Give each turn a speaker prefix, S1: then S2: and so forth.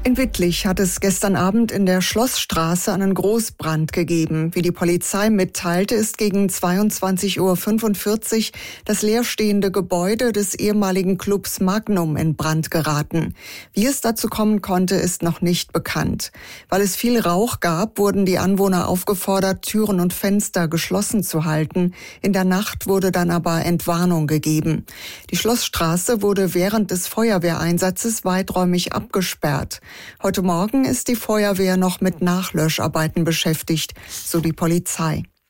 S1: In Wittlich hat es gestern Abend in der Schlossstraße einen Großbrand gegeben. Wie die Polizei mitteilte, ist gegen 22:45 Uhr das leerstehende Gebäude des ehemaligen Clubs Magnum in Brand geraten. Wie es dazu kommen konnte, ist noch nicht bekannt. Weil es viel Rauch gab, wurden die Anwohner aufgefordert, Türen und Fenster geschlossen zu halten. In der Nacht wurde dann aber Entwarnung gegeben. Die Schlossstraße wurde während des Feuerwehreinsatzes weiträumig abgesperrt. Heute Morgen ist die Feuerwehr noch mit Nachlöscharbeiten beschäftigt, so die Polizei.